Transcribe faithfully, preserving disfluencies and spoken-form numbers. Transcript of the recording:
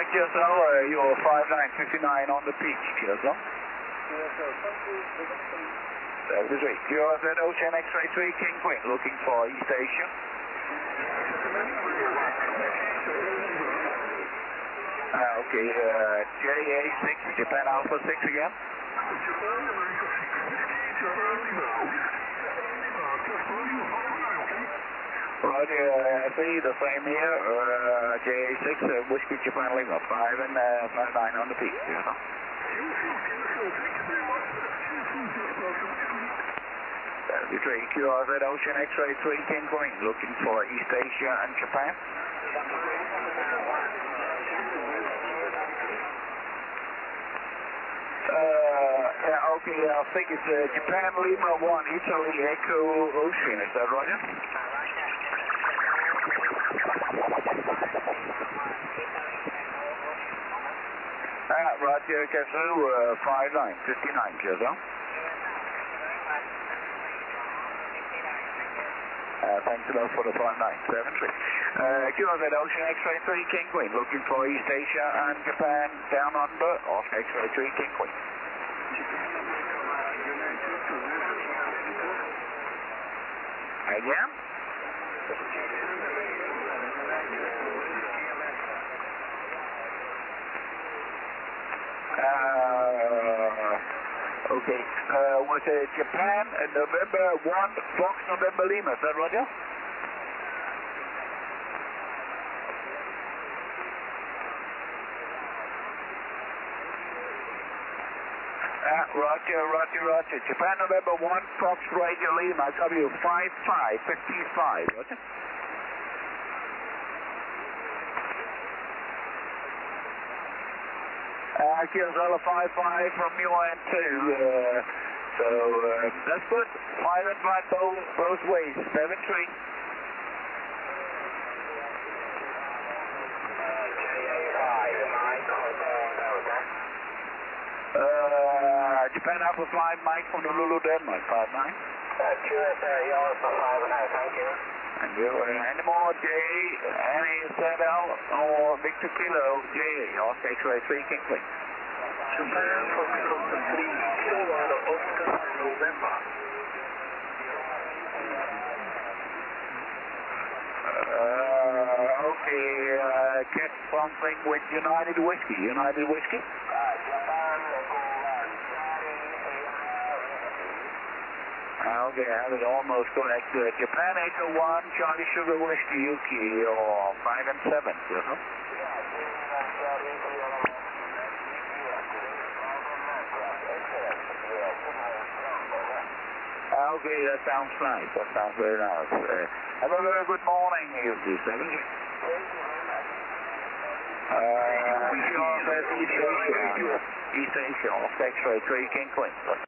Q S L, uh, you're five nine fifty-nine on the peak, Q S L. seventy-three, Q S L Ocean X-ray three, King Queen, looking for East Asia. Uh, okay, uh, J A six, Japan Alpha six again. Roger, uh, see the same here, uh, J A six, uh, Whiskey Japan Lima, five and uh, five nine on the peak, you know. seventy-three, Q R Z Ocean X-ray three, King Queen, looking for East Asia and Japan. Uh, yeah, okay, I think it's uh, Japan Lima one, Italy Echo Ocean, is that Roger? Uh, Roger, Kazoo, uh, five nine fifty-nine, Kazoo. Uh, thanks a lot for the five nine seven three. Uh, Q R Z Ocean X-ray three, King Queen, looking for East Asia and Japan down under, off X-ray three, King Queen. Again? Uh, okay, uh, was it Japan, uh, November one, Fox November Lima, is that Roger? Uh, Roger, Roger, Roger. Japan November one, Fox Radio Lima, W five five fifty-five, Roger. Uh, Q S L five five from U N two, uh, so uh, that's good. five and five both, both ways, seven three. Uh, Japan Alpha five, Mike from the Lulu Denmark, five nine. Uh, Q S L, you're for five and oh, thank you. And you, uh, any more J, any Z L or Victor Kilo, J, off X-ray three, King Queen. Japan for three, Kilo, Oscar, November. Uh, okay, uh, get something with United Whiskey, United Whiskey. Okay, I have it almost correct. Uh, Japan Echo one, Charlie Sugar Whiskey, Yuki, or five and seven, you know? Okay, that sounds nice. That sounds very nice. Uh, have a very good morning, U T seven. Uh, East Asia, East Asia, off X-ray three, King Queen.